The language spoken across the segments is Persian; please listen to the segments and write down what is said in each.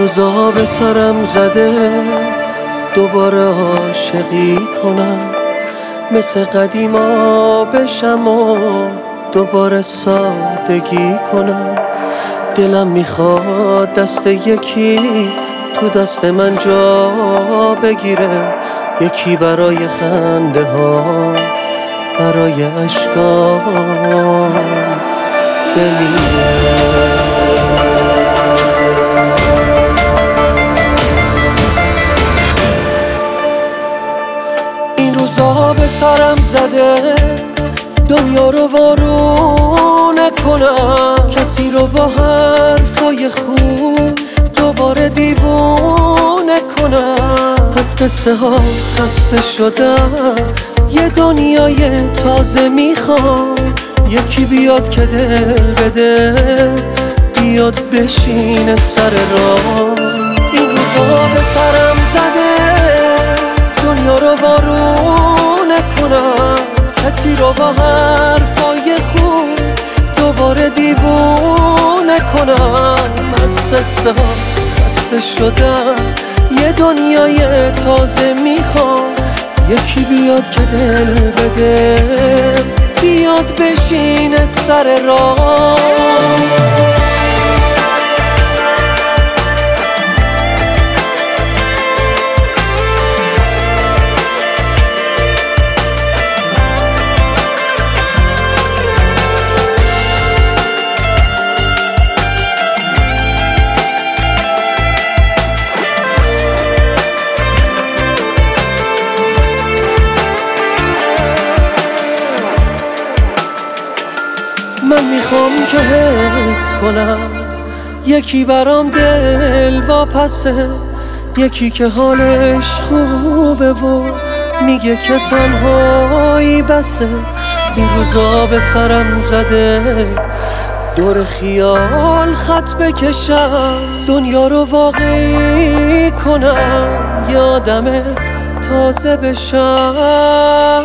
روزا به سرم زده دوباره عاشقی کنم، مثل قدیما بشم و دوباره سادگی کنم. دلم میخواد دست یکی تو دست من جا بگیره، یکی برای خنده ها، برای اشکام بمیره. این روزا به سرم زده دنیا رو وارونه کنم، کسی رو با حرفای خوب دوباره دیوونه کنم. از قصه ها خسته شدم، یه دنیای تازه میخوام، یکی بیاد که دل بده، بیاد بشینه سر راه. این روزا به سرم زده دنیا رو وارونه کنم، کسی رو با حرفای خوب دوباره دیوونه کنم. از قصه ها خسته شدم، یه دنیای تازه میخوام، یکی بیاد که دل بده، بیاد بشینه سر راه. من میخوام که حس کنم یکی برام دل واپسه، یکی که حالش خوبه و میگه که تنهایی بسه. این روزا به سرم زده دور خیال خط بکشم، دنیا رو واقعی کنم، یه آدم تازه بشم،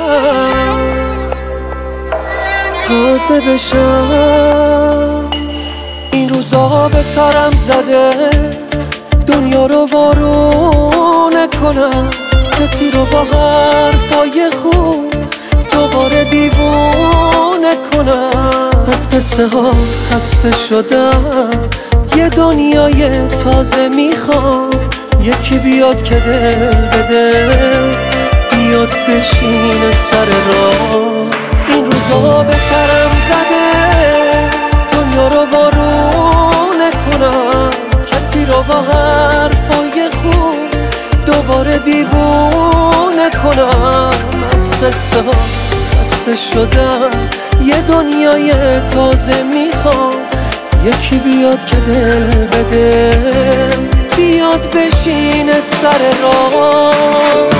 تازه بشم. این روزا به سرم زده دنیا رو وارونه کنم، کسی رو با حرفای خوب دوباره دیوونه کنم. از قصه ها خسته شدم، یه دنیای تازه میخوام، یکی بیاد که دل بده، بیاد بشینه سر راه. این روزا به سرم زده دنیا رو وارونه کنم، کسی رو با حرفای خوب دوباره دیوونه کنم. از قصه ها خسته شدم، یه دنیای تازه میخوام، یکی بیاد که دل بده، بیاد بشینه سر راه.